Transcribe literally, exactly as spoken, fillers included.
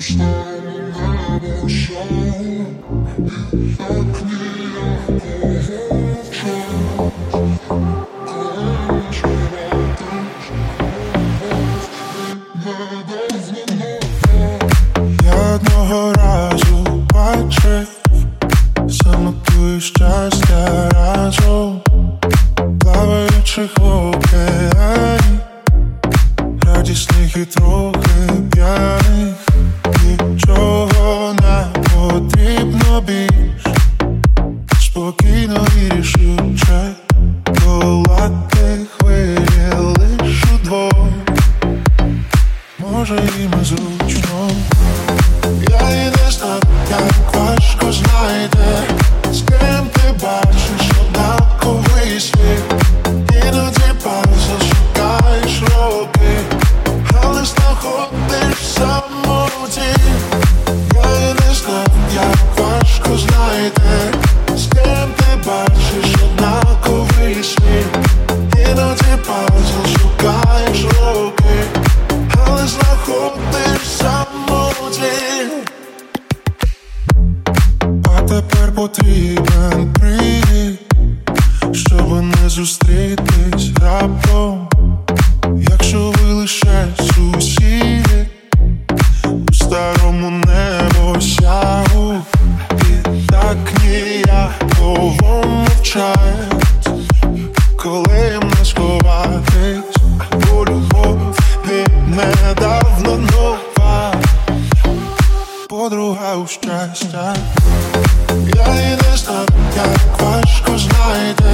Я одного разу бачив, самоту і щастя разом, плаваючих в океані, радісних і трохи п'яних. Нічого не потрібно більш, спокійно і рішуче долати хвилі лиш удвох. Може і ми зручно. Я і не знаю, як важко знайти, з ким ти бачиш однаковий світ. Іноді пауза шукаєш роки, але знаходиш самоті. Я і не знаю, як важко знайти, з ким ти бачиш однаковий світ. Іноді пауза шукаєш роки, але знаходиш самоті. А тепер потрібен привід, щоб не зустрітись раптом. Якщо ви лише сусіди у старому небосягу, і так ніяково мовчать, коли їм не сховатись, бо любов від недавно нова подруга у щастя. Я і не знаю, як важко знайти,